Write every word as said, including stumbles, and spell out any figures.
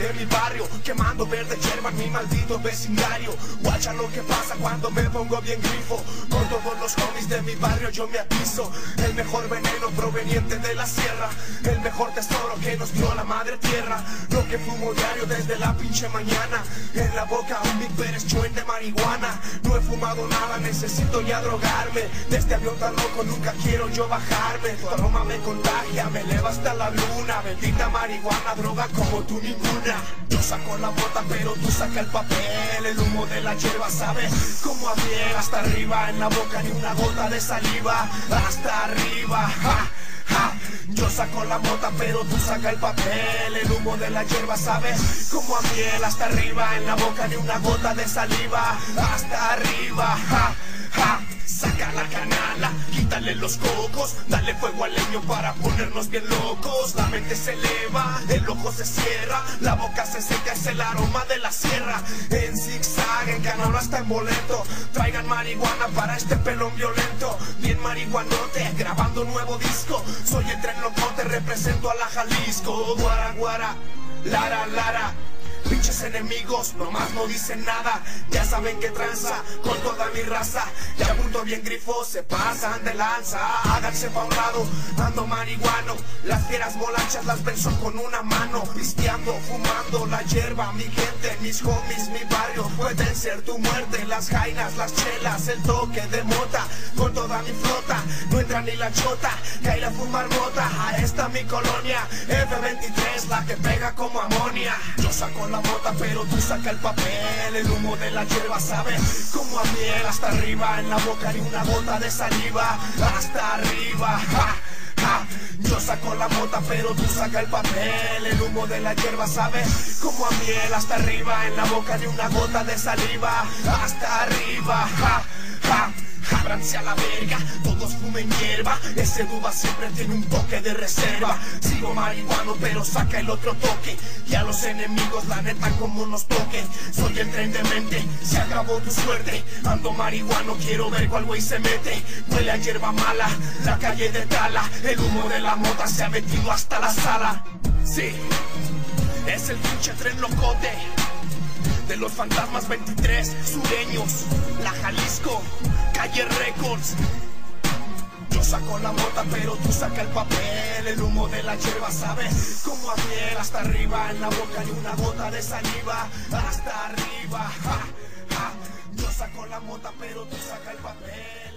de mi barrio, quemando verde hierba en mi maldito vecindario. Guacha lo que pasa cuando me pongo bien grifo. Con todos los homies de mi barrio yo me apiso. El mejor veneno proveniente de la sierra, el mejor tesoro que nos dio la madre tierra. Lo que fumo diario desde la pinche mañana. En la boca un Big Pérez joint de marihuana. No he fumado nada, necesito ya drogarme. De este avión tan loco nunca quiero yo bajarme. Tu aroma me contagia, me eleva hasta la luna. Bendita marihuana, droga como tú ninguna. Yo saco la bota pero tú saca el papel. El humo de la hierba sabe como a miel. Hasta arriba en la boca ni una gota de saliva. Hasta arriba, ja, ja. Yo saco la bota pero tú saca el papel. El humo de la hierba sabe como a miel. Hasta arriba en la boca ni una gota de saliva. Hasta arriba, ja, ja. Saca la canala, quítale los cocos, dale fuego al leño para ponernos bien locos. La mente se eleva, el ojo se cierra, la boca se seca, es el aroma de la sierra. En zigzag, en canal hasta en boleto, traigan marihuana para este pelón violento. Bien marihuanote, grabando nuevo disco. Soy el tren locote, represento a la Jalisco. Guara, guara, lara, lara. Pinches enemigos, nomás no dicen nada. Ya saben que tranza con toda mi raza. Ya apunto bien grifo, se pasan de lanza. Háganse pa' un lado, ando marihuano. Las fieras molanchas las venzo con una mano. Pisteando, fumando la hierba, mi gente, mis homies, mi barrio. Pueden ser tu muerte, las jainas, las chelas, el toque de mota. Con toda mi flota, no entra ni la chota. Que hay a fumar mota, a esta mi colonia F veintitrés, la que pega como amonia. Yo saco la bota pero tú saca el papel. El humo de la hierba sabe como a miel. Hasta arriba en la boca ni una gota de saliva. Hasta arriba, ja, ja. Yo saco la bota pero tú saca el papel. El humo de la hierba sabe como a miel. Hasta arriba en la boca ni una gota de saliva. Hasta arriba, ja, ja. Ábranse a la verga, todos fumen hierba. Ese duba siempre tiene un toque de reserva. Sigo marihuano pero saca el otro toque. Y a los enemigos la neta como nos toquen. Soy el tren de mente, se acabó tu suerte. Ando marihuano, quiero ver cuál güey se mete. Huele a hierba mala, la calle de Tala. El humo de la mota se ha metido hasta la sala. Sí, es el pinche tren locote de los fantasmas veintitrés sureños, la Jalisco, Calle Records. Yo saco la mota pero tú saca el papel. El humo de la hierba sabe como a miel. Hasta arriba en la boca ni una gota de saliva. Hasta arriba, ja, ja. Yo saco la mota pero tú saca el papel.